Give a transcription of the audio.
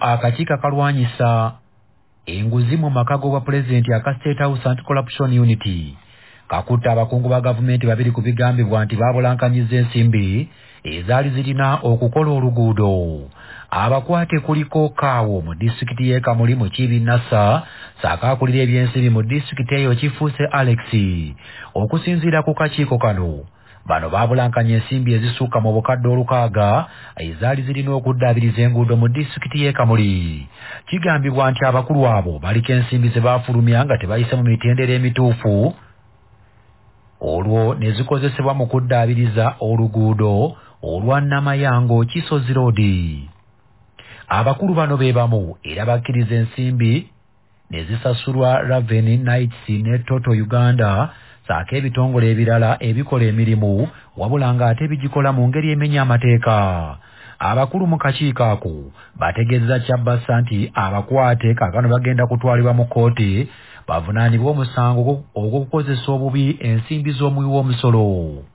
akakiiko akalwanyisa enguzi mu maka g'obwa pulezidenti aka State House Anti-Corruption Unity kakutte abakungu ba gavumenti babiri ku bigambibwa nti baabulankanyizza ensimbi ezaali zirina okukola oluguudo. Abakwate kuliko Kaawo mu disitulikiti y'e Kamuli mu Kiibi Nassa saako akulira ebyensimbi mu disitulikiti eyo Kifuuse Alex. Okusinziira ku kakiiko kano, bano baabulankanya ensimbi ezisukka mu bukadde 600 ezaali zirina okuddaabiriza enguudo mu disitulikiti y'e Kamuli. Kigambibwa nti abakulu abo baliko ensimbi ze baafulumya nga tebayise mu mitendera emituufu, olwo ne zikozesebwa mu kuddaabiriza oluguudo olwa Namayango Kisozi Road. Abakulu bano be bamu era bakkiriza ensimbi ne zisasulwa Raven Knights ne Toto Uganda saako ebitongole ebirala ebikola emirimu wabula ng'ate bigikola mu ngeri emenya amateeka. Abakulu mu kakiiko ako bategeeza Kyabassa nti abakwate kaakano bagenda kutwalibwa mu kkooti bavunaanibwe omusango ogw'okukozesa obubi ensimbi z'omuwi w'omusolo.